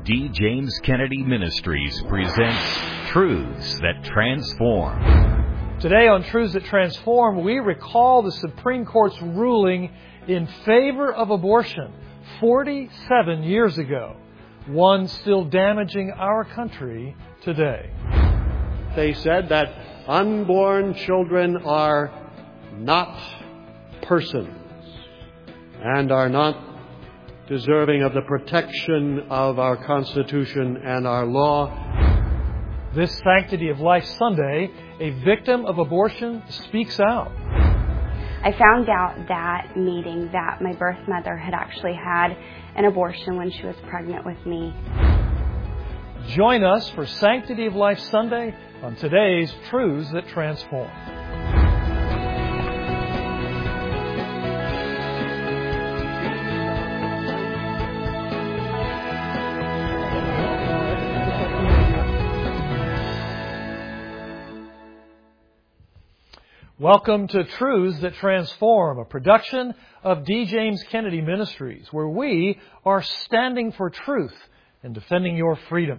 D. James Kennedy Ministries presents Truths That Transform. Today on Truths That Transform, we recall the Supreme Court's ruling in favor of abortion 47 years ago, one still damaging our country today. They said that unborn children are not persons and are not deserving of the protection of our Constitution and our law. This Sanctity of Life Sunday, a victim of abortion speaks out. I found out that meeting that my birth mother had actually had an abortion when she was pregnant with me. Join us for Sanctity of Life Sunday on today's Truths That Transform. Welcome to Truths That Transform, a production of D. James Kennedy Ministries, where we are standing for truth and defending your freedom.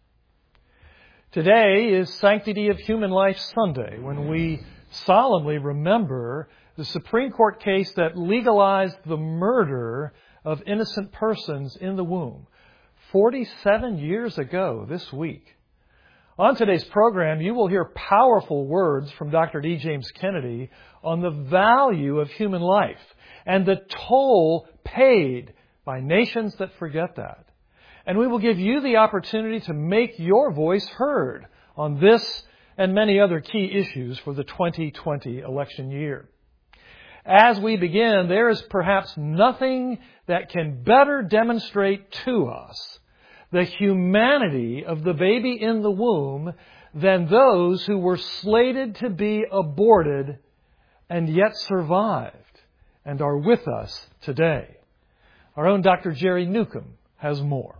Today is Sanctity of Human Life Sunday, when we solemnly remember the Supreme Court case that legalized the murder of innocent persons in the womb 47 years ago this week. On today's program, you will hear powerful words from Dr. D. James Kennedy on the value of human life and the toll paid by nations that forget that. And we will give you the opportunity to make your voice heard on this and many other key issues for the 2020 election year. As we begin, there is perhaps nothing that can better demonstrate to us the humanity of the baby in the womb than those who were slated to be aborted and yet survived and are with us today. Our own Dr. Jerry Newcomb has more.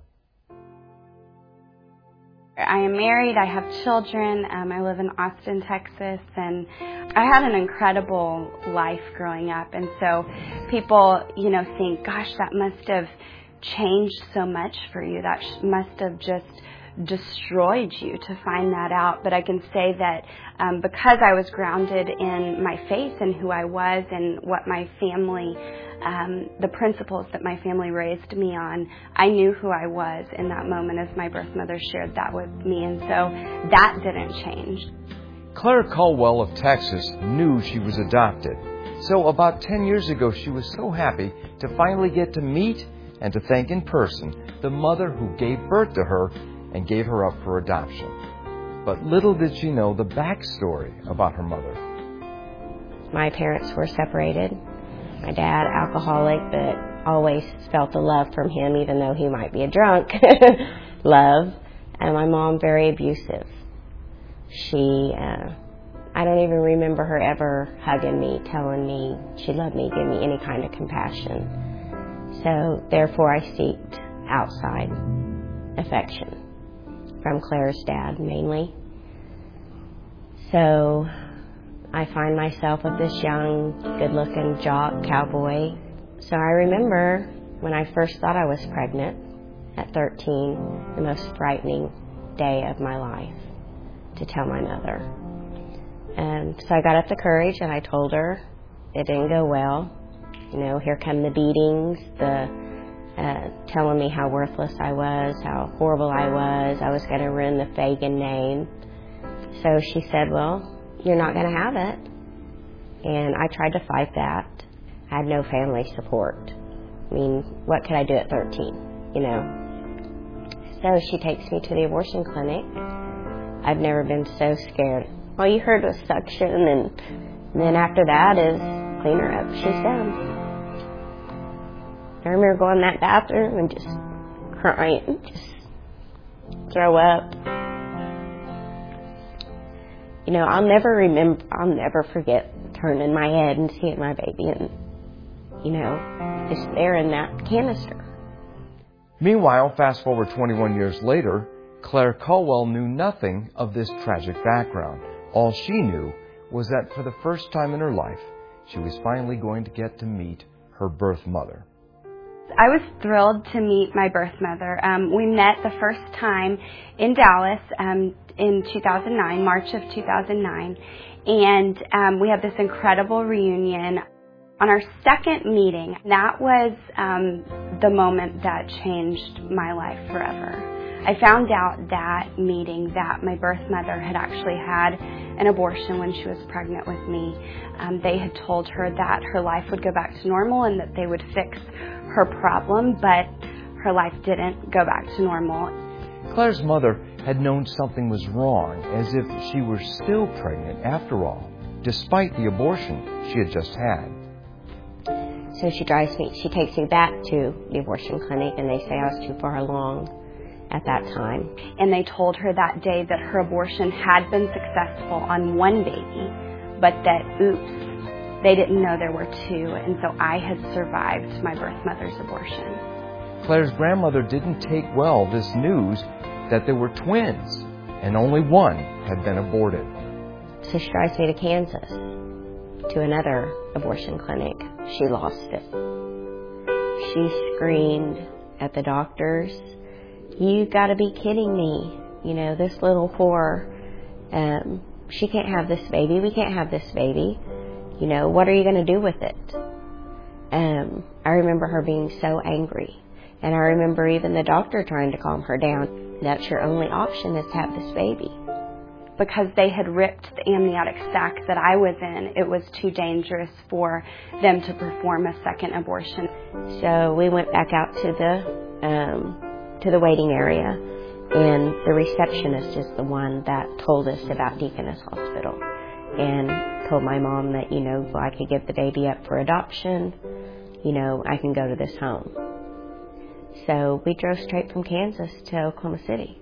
I am married, I have children, I live in Austin, Texas, and I had an incredible life growing up. And so people, think, gosh, that must have changed so much for you. That must have just destroyed you to find that out. But I can say that because I was grounded in my faith and who I was and what my family, the principles that my family raised me on, I knew who I was in that moment as my birth mother shared that with me. And so that didn't change. Claire Caldwell of Texas knew she was adopted. So about 10 years ago, she was so happy to finally get to meet and to thank in person the mother who gave birth to her and gave her up for adoption. But little did she know the backstory about her mother. My parents were separated. My dad, alcoholic, but always felt the love from him, even though he might be a drunk. Love. And my mom, very abusive. I don't even remember her ever hugging me, telling me she loved me, giving me any kind of compassion. So, therefore, I seeked outside affection from Claire's dad, mainly. So, I find myself with this young, good-looking jock cowboy. So, I remember when I first thought I was pregnant at 13, the most frightening day of my life to tell my mother. And so I got up the courage and I told her. It didn't go well. Here come the beatings, the telling me how worthless I was, how horrible I was going to ruin the Fagan name. So she said, well, you're not going to have it. And I tried to fight that. I had no family support. What could I do at 13, So she takes me to the abortion clinic. I've never been so scared. All you heard was suction, and then after that is clean her up, she's done. I remember going in that bathroom and just crying, just throw up. I'll never forget turning my head and seeing my baby and, just there in that canister. Meanwhile, fast forward 21 years later, Claire Caldwell knew nothing of this tragic background. All she knew was that for the first time in her life, she was finally going to get to meet her birth mother. I was thrilled to meet my birth mother. We met the first time in Dallas in 2009, March of 2009, and we had this incredible reunion. On our second meeting, that was the moment that changed my life forever. I found out that meeting that my birth mother had actually had an abortion when she was pregnant with me. They had told her that her life would go back to normal and that they would fix her problem, but her life didn't go back to normal. Claire's mother had known something was wrong, as if she were still pregnant after all, despite the abortion she had just had. So she takes me back to the abortion clinic, and they say I was too far along at that time. And they told her that day that her abortion had been successful on one baby, but that, oops, they didn't know there were two, and so I had survived my birth mother's abortion. Claire's grandmother didn't take well this news that there were twins, and only one had been aborted. So she drives me to Kansas, to another abortion clinic. She lost it. She screamed at the doctors, "You gotta be kidding me. You know, this little whore, she can't have this baby. We can't have this baby. You know, what are you gonna do with it?" I remember her being so angry. And I remember even the doctor trying to calm her down. That's your only option, is to have this baby. Because they had ripped the amniotic sac that I was in, it was too dangerous for them to perform a second abortion. So we went back out to the waiting area, and the receptionist is the one that told us about Deaconess Hospital and told my mom that, you know, I could give the baby up for adoption, you know, I can go to this home. So we drove straight from Kansas to Oklahoma City.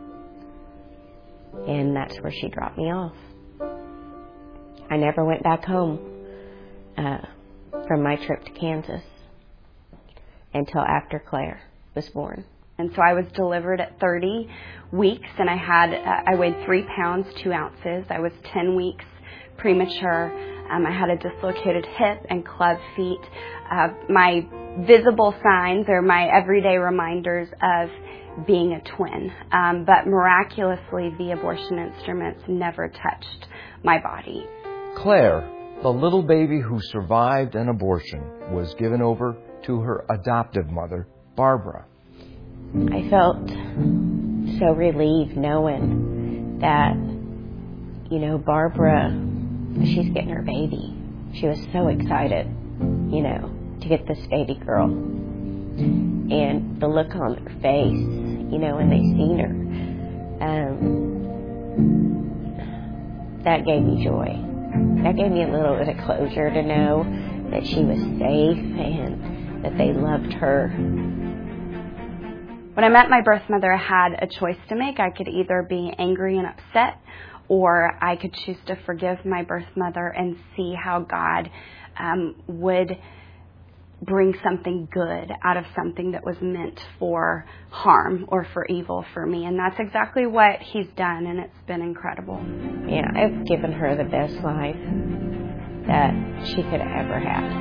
And that's where she dropped me off. I never went back home from my trip to Kansas until after Claire was born. And so I was delivered at 30 weeks, and I weighed 3 pounds, 2 ounces. I was 10 weeks premature. I had a dislocated hip and club feet. My visible signs are my everyday reminders of being a twin. But miraculously, the abortion instruments never touched my body. Claire, the little baby who survived an abortion, was given over to her adoptive mother, Barbara. I felt so relieved knowing that, you know, Barbara, she's getting her baby. She was so excited, you know, to get this baby girl. And the look on their face, you know, when they seen her, that gave me joy. That gave me a little bit of closure to know that she was safe and that they loved her. When I met my birth mother, I had a choice to make. I could either be angry and upset, or I could choose to forgive my birth mother and see how God would bring something good out of something that was meant for harm or for evil for me. And that's exactly what He's done, and it's been incredible. Yeah, I've given her the best life that she could have ever had.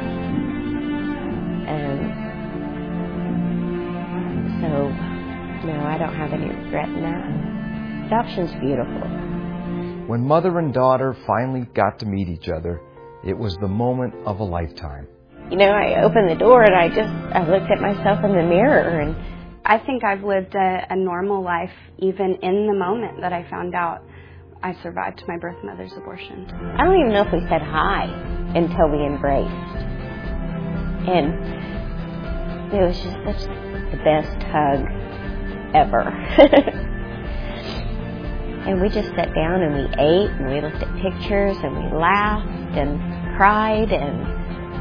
So, no, I don't have any regret in that. Adoption's beautiful. When mother and daughter finally got to meet each other, it was the moment of a lifetime. You know, I opened the door and I looked at myself in the mirror, and I think I've lived a normal life even in the moment that I found out I survived my birth mother's abortion. I don't even know if we said hi until we embraced. And it was just such the best hug ever. And we just sat down and we ate and we looked at pictures and we laughed and cried and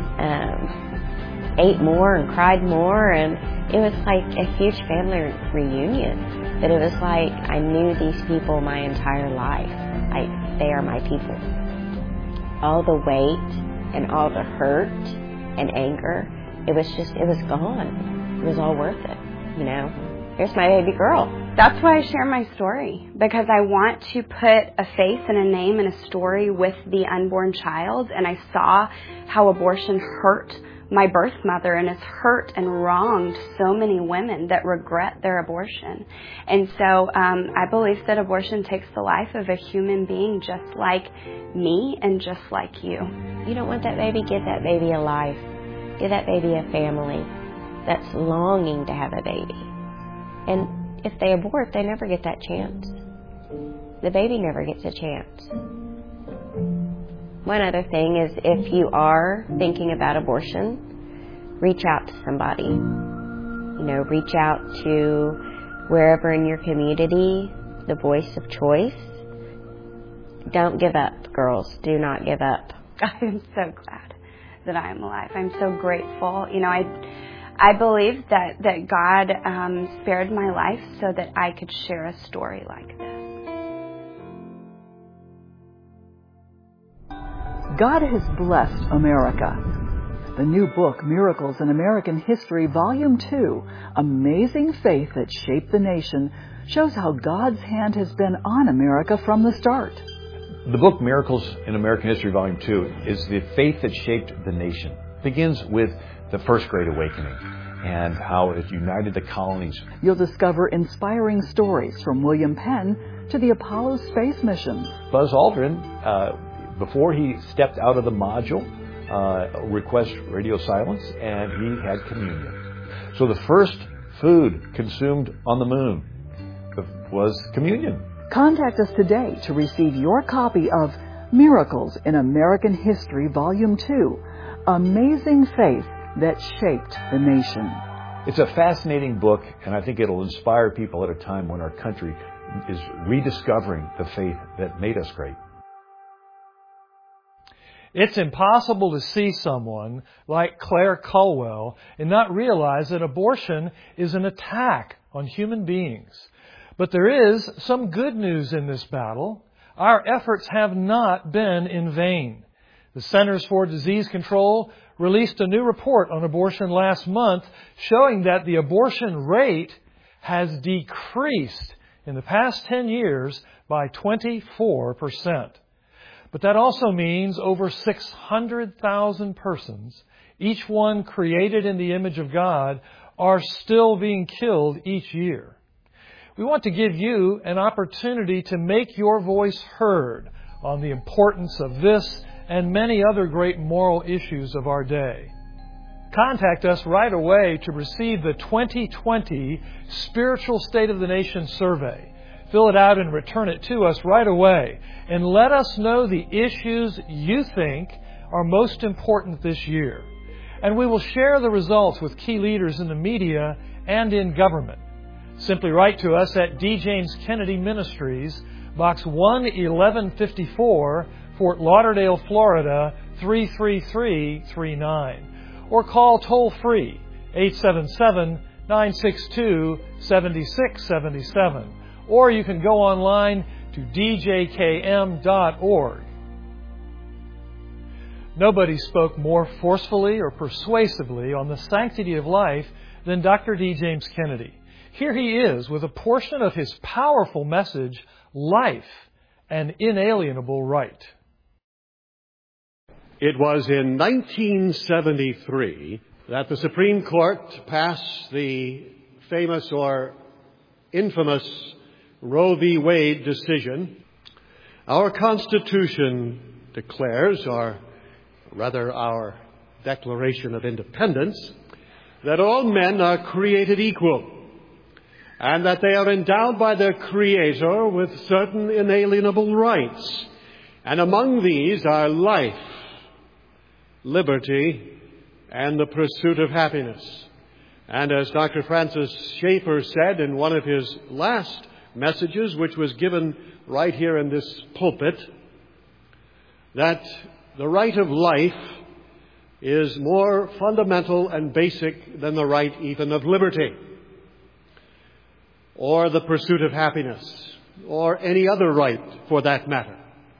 ate more and cried more, and it was like a huge family reunion. But it was like I knew these people my entire life. They are my people. All the weight and all the hurt and anger, it was gone. It was all worth it, you know. Here's my baby girl. That's why I share my story, because I want to put a face and a name and a story with the unborn child. And I saw how abortion hurt my birth mother and has hurt and wronged so many women that regret their abortion. And so I believe that abortion takes the life of a human being just like me and just like you. You don't want that baby, give that baby a life. Give that baby a family that's longing to have a baby. And if they abort, they never get that chance. The baby never gets a chance. One other thing is, if you are thinking about abortion, reach out to somebody. You know, reach out to wherever in your community, the voice of choice. Don't give up, girls. Do not give up. I am so glad that I am alive. I'm so grateful. You know, I believe that God spared my life so that I could share a story like this. God has blessed America. The new book, Miracles in American History, Volume 2, Amazing Faith That Shaped the Nation, shows how God's hand has been on America from the start. The book, Miracles in American History, Volume 2, is the faith that shaped the nation. It begins with the First Great Awakening and how it united the colonies. You'll discover inspiring stories from William Penn to the Apollo space missions. Buzz Aldrin, before he stepped out of the module, request radio silence, and he had communion. So the first food consumed on the moon was communion. Contact us today to receive your copy of Miracles in American History, Volume 2, Amazing Faith That Shaped the Nation. It's a fascinating book, and I think it'll inspire people at a time when our country is rediscovering the faith that made us great. It's impossible to see someone like Claire Culwell and not realize that abortion is an attack on human beings. But there is some good news in this battle. Our efforts have not been in vain. The Centers for Disease Control released a new report on abortion last month showing that the abortion rate has decreased in the past 10 years by 24%. But that also means over 600,000 persons, each one created in the image of God, are still being killed each year. We want to give you an opportunity to make your voice heard on the importance of this and many other great moral issues of our day. Contact us right away to receive the 2020 Spiritual State of the Nation survey. Fill it out and return it to us right away. And let us know the issues you think are most important this year. And we will share the results with key leaders in the media and in government. Simply write to us at D. James Kennedy Ministries, Box 11154, Fort Lauderdale, Florida, 33339. Or call toll-free, 877-962-7677. Or you can go online to djkm.org. Nobody spoke more forcefully or persuasively on the sanctity of life than Dr. D. James Kennedy. Here he is with a portion of his powerful message, Life, an Inalienable Right. It was in 1973 that the Supreme Court passed the famous or infamous Roe v. Wade decision. Our Constitution declares, or rather our Declaration of Independence, that all men are created equal and that they are endowed by their Creator with certain inalienable rights. And among these are life, liberty, and the pursuit of happiness. And as Dr. Francis Schaeffer said in one of his last messages, which was given right here in this pulpit, that the right of life is more fundamental and basic than the right even of liberty, or the pursuit of happiness, or any other right for that matter.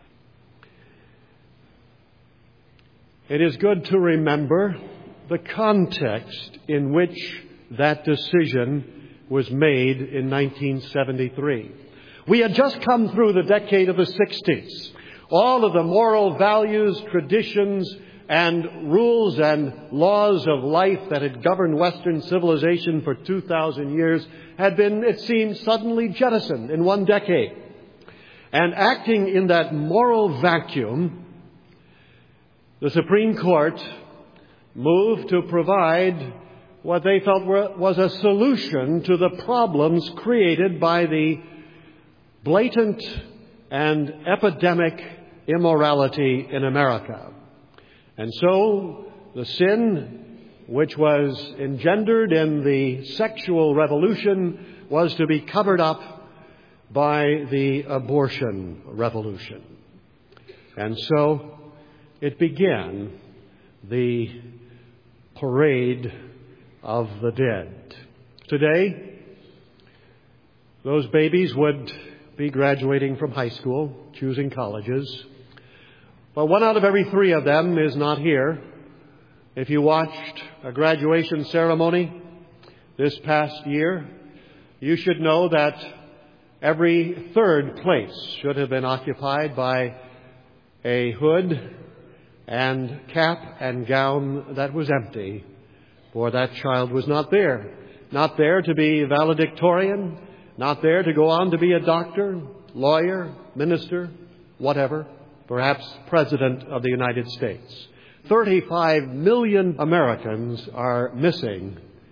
It is good to remember the context in which that decision was made in 1973. We had just come through the decade of the 60s. All of the moral values, traditions, and rules and laws of life that had governed Western civilization for 2,000 years had been, it seemed, suddenly jettisoned in one decade. And acting in that moral vacuum, the Supreme Court moved to provide what they felt was a solution to the problems created by the blatant and epidemic immorality in America. And so the sin which was engendered in the sexual revolution was to be covered up by the abortion revolution. And so it began the parade of the dead. Today, those babies would be graduating from high school, choosing colleges. But 1 out of every 3 of them is not here. If you watched a graduation ceremony this past year, you should know that every 3rd place should have been occupied by a hood and cap and gown that was empty, for that child was not there. Not there to be valedictorian, not there to go on to be a doctor, lawyer, minister, whatever, perhaps President of the United States. 35 million Americans are missing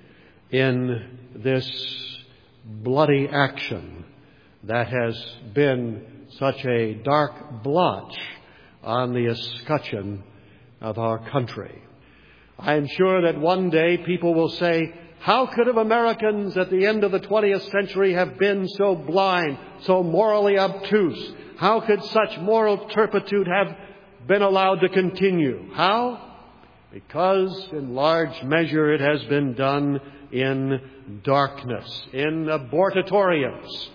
in this bloody action that has been such a dark blotch on the escutcheon of our country. I am sure that one day people will say, how could have Americans at the end of the 20th century have been so blind, so morally obtuse? How could such moral turpitude have been allowed to continue? How? Because in large measure it has been done in darkness, in abortatoriums.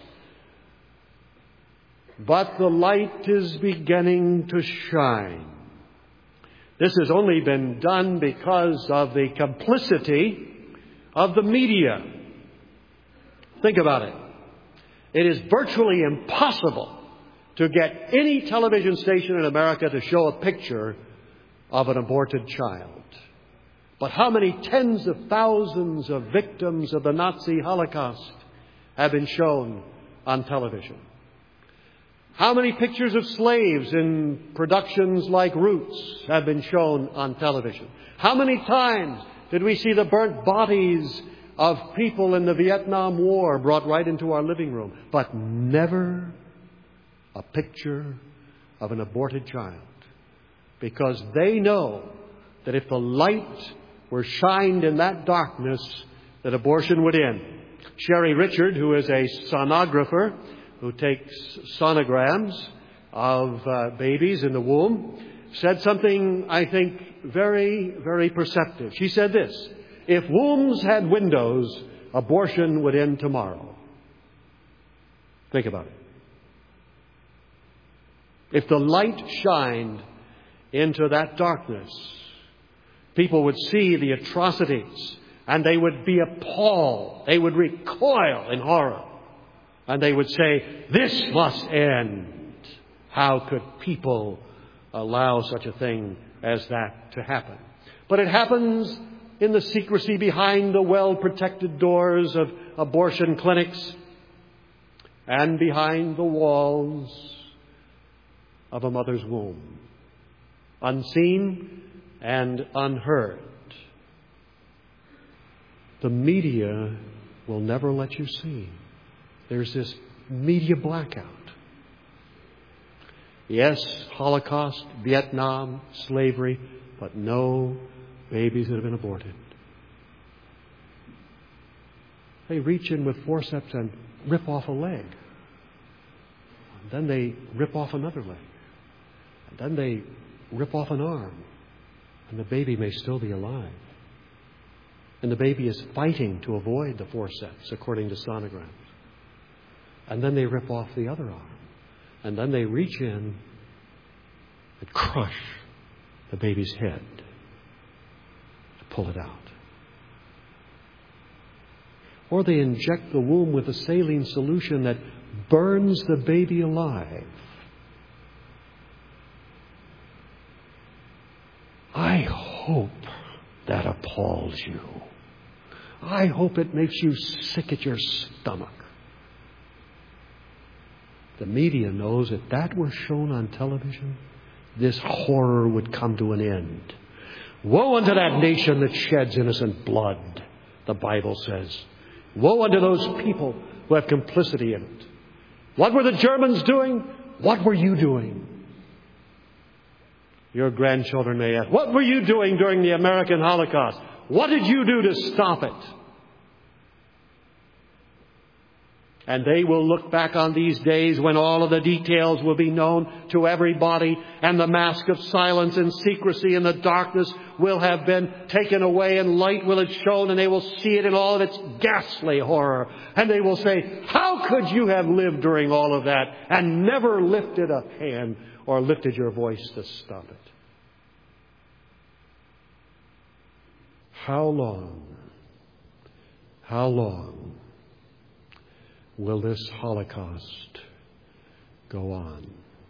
But the light is beginning to shine. This has only been done because of the complicity of the media. Think about it. It is virtually impossible to get any television station in America to show a picture of an aborted child. But how many tens of thousands of victims of the Nazi Holocaust have been shown on television? How many pictures of slaves in productions like Roots have been shown on television? How many times did we see the burnt bodies of people in the Vietnam War brought right into our living room? But never a picture of an aborted child. Because they know that if the light were shined in that darkness, that abortion would end. Sherry Richard, who is a sonographer, who takes sonograms of babies in the womb, said something, I think, very, very perceptive. She said this: if wombs had windows, abortion would end tomorrow. Think about it. If the light shined into that darkness, people would see the atrocities and they would be appalled. They would recoil in horror. And they would say, this must end. How could people allow such a thing as that to happen? But it happens in the secrecy behind the well-protected doors of abortion clinics and behind the walls of a mother's womb. Unseen and unheard. The media will never let you see. There's this media blackout. Yes, Holocaust, Vietnam, slavery, but no babies that have been aborted. They reach in with forceps and rip off a leg. And then they rip off another leg. And then they rip off an arm. And the baby may still be alive. And the baby is fighting to avoid the forceps, according to sonograms. And then they rip off the other arm. And then they reach in and crush the baby's head to pull it out. Or they inject the womb with a saline solution that burns the baby alive. I hope that appalls you. I hope it makes you sick at your stomach. The media knows if that were shown on television, this horror would come to an end. Woe unto that nation that sheds innocent blood, the Bible says. Woe unto those people who have complicity in it. What were the Germans doing? What were you doing? Your grandchildren may ask, what were you doing during the American Holocaust? What did you do to stop it? And they will look back on these days when all of the details will be known to everybody, and the mask of silence and secrecy and the darkness will have been taken away, and light will have shown, and they will see it in all of its ghastly horror. And they will say, how could you have lived during all of that and never lifted a hand or lifted your voice to stop it? How long will this Holocaust go on?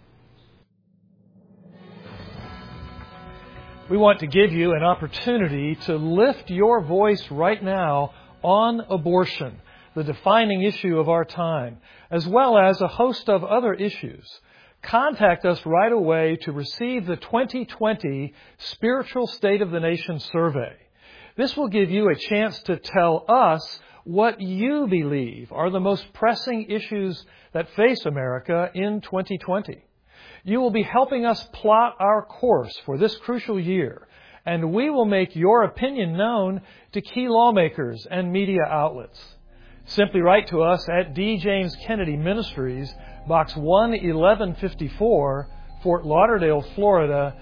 We want to give you an opportunity to lift your voice right now on abortion, the defining issue of our time, as well as a host of other issues. Contact us right away to receive the 2020 Spiritual State of the Nation survey. This will give you a chance to tell us what you believe are the most pressing issues that face America in 2020. You will be helping us plot our course for this crucial year, and we will make your opinion known to key lawmakers and media outlets. Simply write to us at D. James Kennedy Ministries, Box 11154, Fort Lauderdale, Florida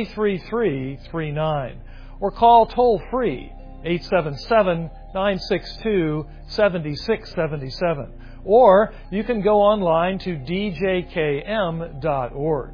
33339, or call toll-free 877-962-7677. Or you can go online to djkm.org.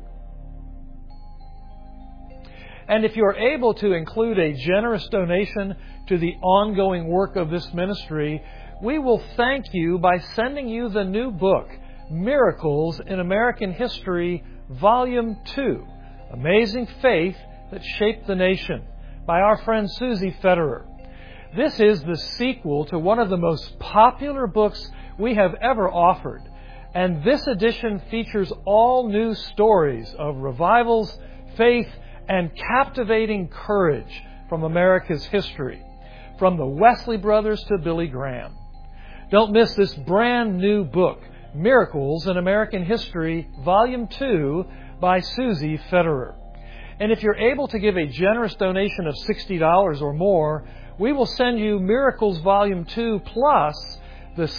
And if you're able to include a generous donation to the ongoing work of this ministry, we will thank you by sending you the new book, Miracles in American History, Volume 2, Amazing Faith That Shaped the Nation, by our friend Susie Federer. This is the sequel to one of the most popular books we have ever offered, and this edition features all new stories of revivals, faith, and captivating courage from America's history, from the Wesley Brothers to Billy Graham. Don't miss this brand new book, Miracles in American History, Volume 2, by Susie Federer. And if you're able to give a generous donation of $60 or more, we will send you Miracles Volume 2 plus the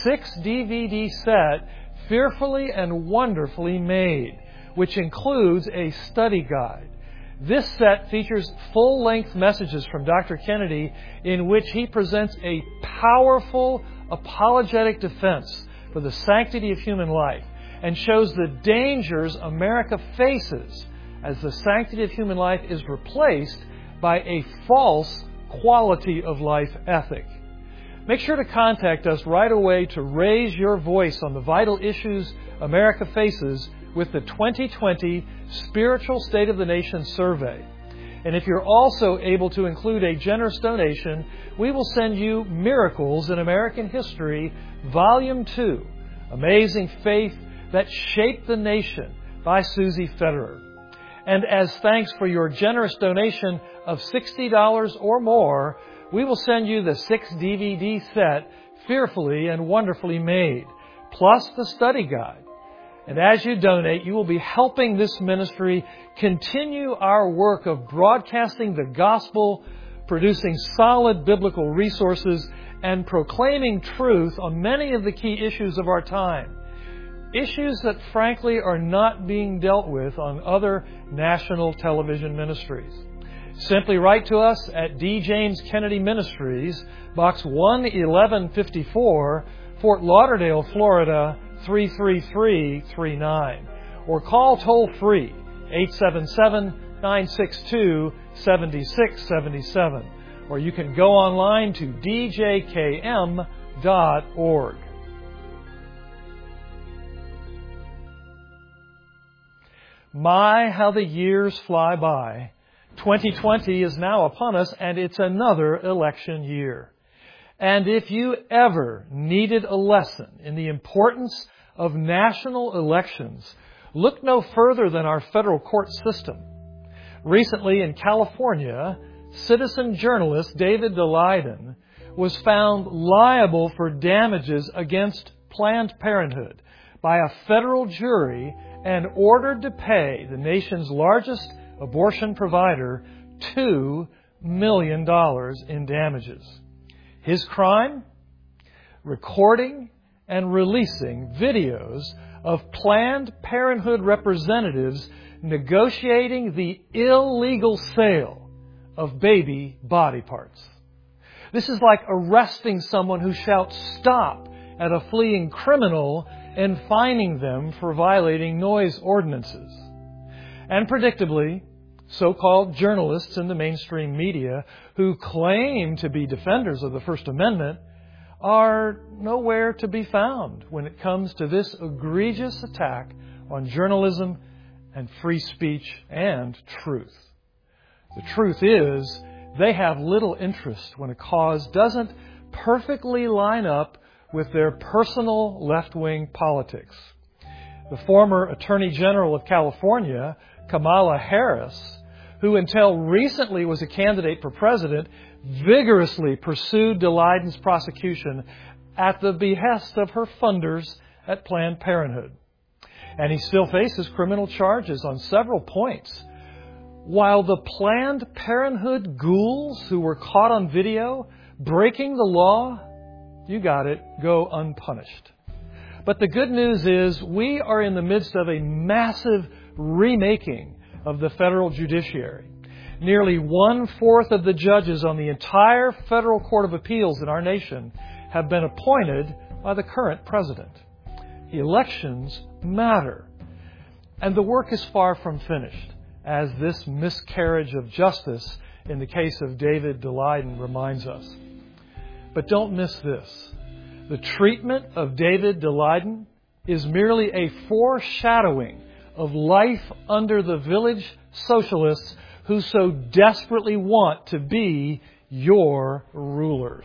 6-DVD set, Fearfully and Wonderfully Made, which includes a study guide. This set features full-length messages from Dr. Kennedy in which he presents a powerful apologetic defense for the sanctity of human life and shows the dangers America faces as the sanctity of human life is replaced by a false quality of life ethic. Make sure to contact us right away to raise your voice on the vital issues America faces with the 2020 Spiritual State of the Nation survey. And if you're also able to include a generous donation, we will send you Miracles in American History, Volume 2, Amazing Faith That Shaped the Nation, by Susie Federer. And as thanks for your generous donation of $60 or more, we will send you the 6-DVD set, Fearfully and Wonderfully Made, plus the study guide. And as you donate, you will be helping this ministry continue our work of broadcasting the gospel, producing solid biblical resources, and proclaiming truth on many of the key issues of our time. Issues that frankly are not being dealt with on other national television ministries. Simply write to us at D. James Kennedy Ministries, Box 11154, Fort Lauderdale, Florida 33339, or call toll-free 877-962-7677, or you can go online to djkm.org. My, how the years fly by. 2020 is now upon us, and it's another election year. And if you ever needed a lesson in the importance of national elections, look no further than our federal court system. Recently in California, citizen journalist David Daleiden was found liable for damages against Planned Parenthood by a federal jury and ordered to pay the nation's largest abortion provider $2 million in damages. His crime? Recording and releasing videos of Planned Parenthood representatives negotiating the illegal sale of baby body parts. This is like arresting someone who shouts "stop" at a fleeing criminal and fining them for violating noise ordinances. And predictably, so-called journalists in the mainstream media who claim to be defenders of the First Amendment are nowhere to be found when it comes to this egregious attack on journalism and free speech and truth. The truth is, they have little interest when a cause doesn't perfectly line up with their personal left-wing politics. The former Attorney General of California, Kamala Harris, who until recently was a candidate for president, vigorously pursued Daleiden's prosecution at the behest of her funders at Planned Parenthood. And he still faces criminal charges on several points, while the Planned Parenthood ghouls who were caught on video breaking the law, you got it, go unpunished. But the good news is we are in the midst of a massive remaking of the federal judiciary. Nearly 1/4 of the judges on the entire Federal Court of Appeals in our nation have been appointed by the current president. Elections matter. And the work is far from finished, as this miscarriage of justice in the case of David Daleiden reminds us. But don't miss this. The treatment of David Daleiden is merely a foreshadowing of life under the village socialists who so desperately want to be your rulers.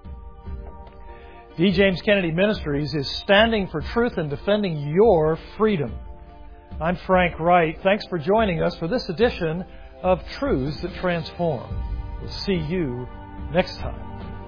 D. James Kennedy Ministries is standing for truth and defending your freedom. I'm Frank Wright. Thanks for joining us for this edition of Truths That Transform. We'll see you next time.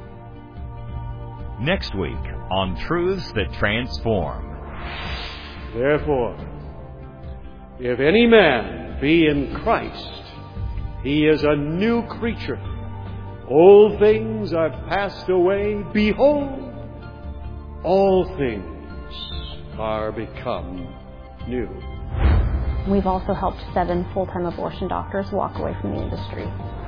Next week on Truths That Transform. Therefore, if any man be in Christ, he is a new creature. Old things are passed away. Behold, all things are become new. We've also helped 7 full-time abortion doctors walk away from the industry.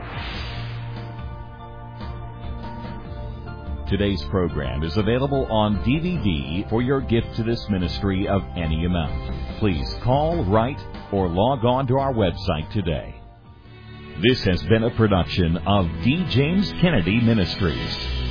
Today's program is available on DVD for your gift to this ministry of any amount. Please call, write, or log on to our website today. This has been a production of D. James Kennedy Ministries.